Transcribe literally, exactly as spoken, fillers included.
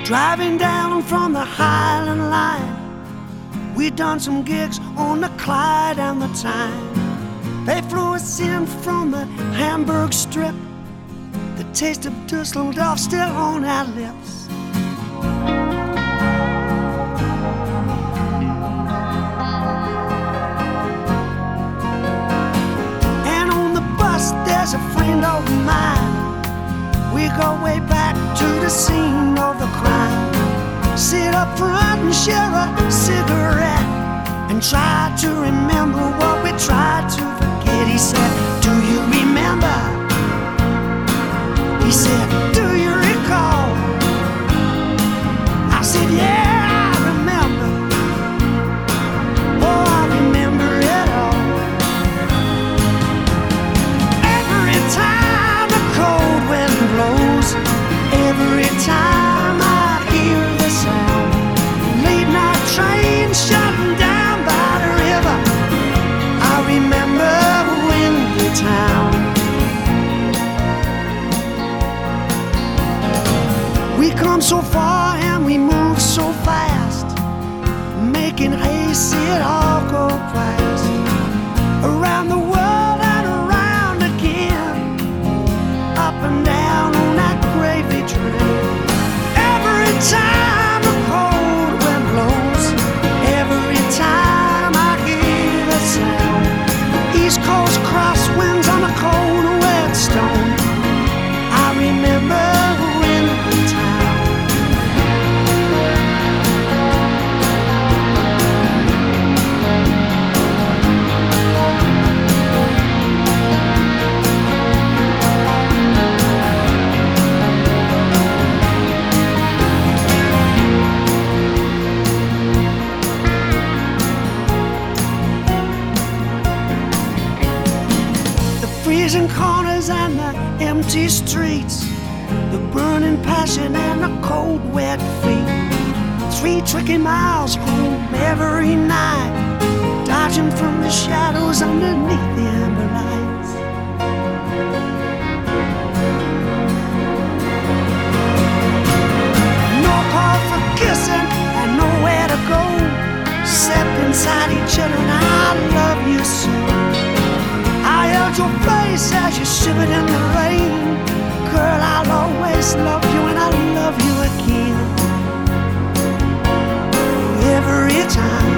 Driving down from the Highland Line, we'd done some gigs on the Clyde and the Tyne. They flew us in from the Hamburg Strip, the taste of Dusseldorf still on our lips. And on the bus there's a friend of mine. We go way back to the scene of the crime. Sit up front and share a cigarette and try to remember what we tried to forget. He said, do you remember? He said, do you recall? I said, yeah, I remember. Oh, I remember it all. Every time the cold wind blows, every time I hear the sound, late night train shutting down by the river, I remember Windy Town. We come so far and we move so fast, making haste, see it all go past. Around the world and around again, up and down on that gravy train. Every time the cold wind blows, every time I hear the sound, East Coast crosswinds on a cold wet stone, I remember Windy Town. Freezing corners and the empty streets, the burning passion and the cold wet feet. Three tricky miles home every night, dodging from the shadows underneath the amber lights. No call for kissing and nowhere to go, except inside each other, and I love you so. I held your face as you shivered in the rain. Girl, I'll always love you and I'll love you again. Every time